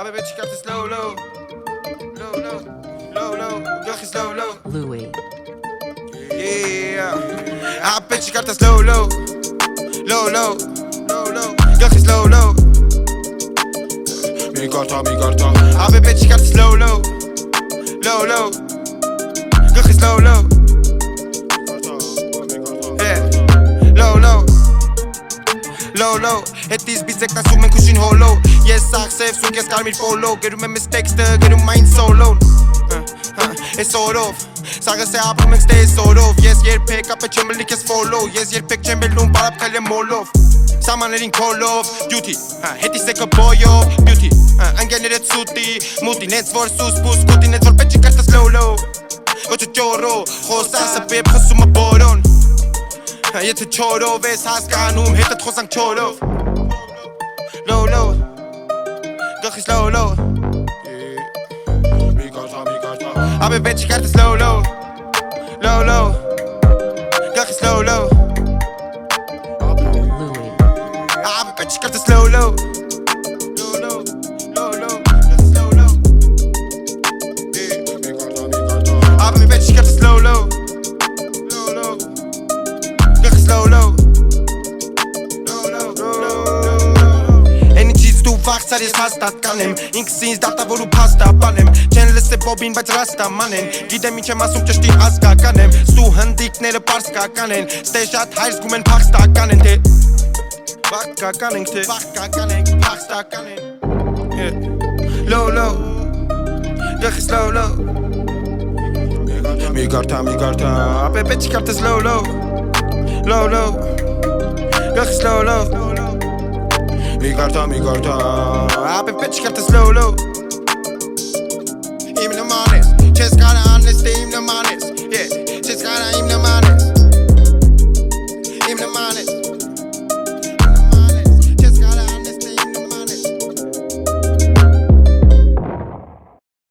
Baby, she got this low, low. Low, low. Low, low. Girl, is low, low. Louis. Yeah. I bet she got this low, low. Low, low. Low, low. Girl, is low, low. Mi gata. I bet she got this low, low. Low, low. Girl, is low, low. Yeah. Low, low. Low, low. Het is bizek na zoom en kushin hollow. Yes, sag safe, so guess call me follow. Get my mistakes, get mind solo. It's sort of. Saga se apă men stay sort of. Yes, yer pick up a chimel likes follow. Yes, yer pick chimel lum parap kalem molov. Saman erin call of duty. Het is like a boy of beauty. Angel ret suti. Muti nets for sus pus kuti nets for petchi kasta slow low. Ocho choro. Khosa sa beb khasuma boron. Jetzt het choro ves has kanum het het khosang choro. Low low. Doch is low low. I bet you got this low low. Low low. Doch is low low. Louis. I bet you got this low low. Low low. Low low. Doch is low low. I bet you got this low low. Low low. Doch is low low. Vaxar is hastat kanem Inksins data voru pasta panem Cenele se bobin bați rasta manen Gide mi ce masum ce știi asca kanem Stu handik nere parska kanen Stejat hairs gumen paksta kanen te Vakka kanen te Vakka kanen paksta kanen Low low Gach is low low Mi garta Ape beci kartes low low Low low Gach is low low Mi garta Ape petchi got this low low. Even the manes. Chest got honest, even the manes. Yeah.